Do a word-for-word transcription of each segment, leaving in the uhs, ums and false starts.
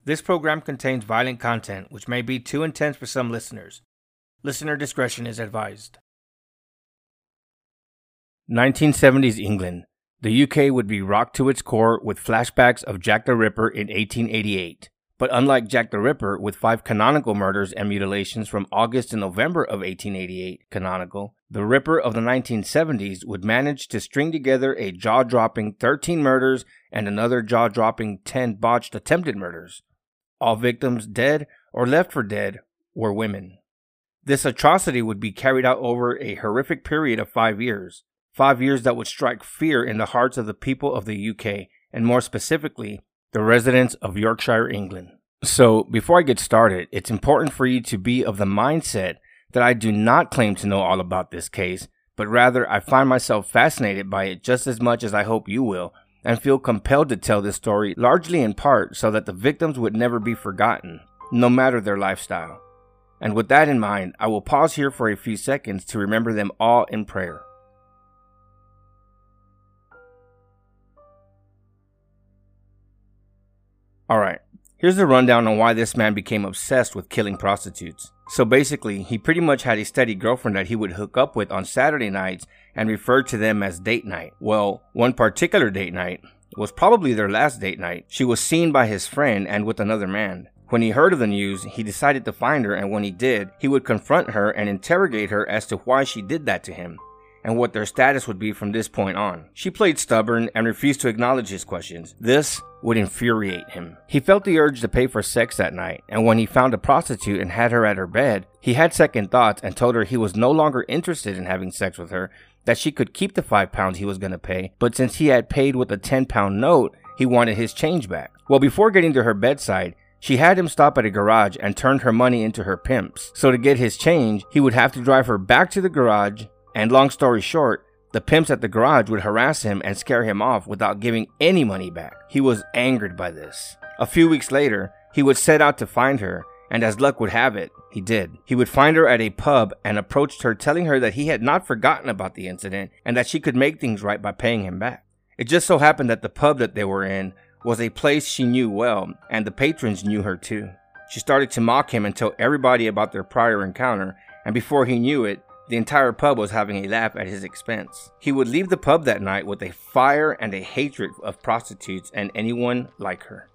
This program contains violent content which may be too intense for some listeners. Listener discretion is advised. nineteen seventies England. The U K would be rocked to its core with flashbacks of Jack the Ripper in eighteen eighty-eight. But unlike Jack the Ripper, with five canonical murders and mutilations from August and November of eighteen eighty-eight canonical, the Ripper of the nineteen seventies would manage to string together a jaw-dropping thirteen murders and another jaw-dropping ten botched attempted murders. All victims, dead or left for dead, were women. This atrocity would be carried out over a horrific period of five years. Five years that would strike fear in the hearts of the people of the U K, and more specifically, the residents of Yorkshire, England. So, before I get started, it's important for you to be of the mindset that I do not claim to know all about this case, but rather I find myself fascinated by it just as much as I hope you will, and feel compelled to tell this story largely in part so that the victims would never be forgotten, no matter their lifestyle. And with that in mind, I will pause here for a few seconds to remember them all in prayer. Alright, here's the rundown on why this man became obsessed with killing prostitutes. So basically, he pretty much had a steady girlfriend that he would hook up with on Saturday nights and referred to them as date night. Well, one particular date night was probably their last date night. She was seen by his friend and with another man. When he heard of the news, he decided to find her, and when he did, he would confront her and interrogate her as to why she did that to him, and what their status would be from this point on. She played stubborn and refused to acknowledge his questions. This would infuriate him. He felt the urge to pay for sex that night, and when he found a prostitute and had her at her bed, he had second thoughts and told her he was no longer interested in having sex with her, that she could keep the five pounds he was going to pay, but since he had paid with a ten pound note, he wanted his change back. Well, before getting to her bedside, she had him stop at a garage and turned her money into her pimps. So to get his change, he would have to drive her back to the garage, and long story short, the pimps at the garage would harass him and scare him off without giving any money back. He was angered by this. A few weeks later, he would set out to find her, and as luck would have it, he did. He would find her at a pub and approached her, telling her that he had not forgotten about the incident and that she could make things right by paying him back. It just so happened that the pub that they were in was a place she knew well, and the patrons knew her too. She started to mock him and tell everybody about their prior encounter, and before he knew it, the entire pub was having a laugh at his expense. He would leave the pub that night with a fire and a hatred of prostitutes and anyone like her.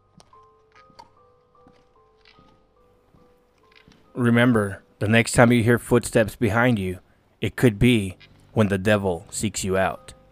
Remember, the next time you hear footsteps behind you, it could be when the devil seeks you out.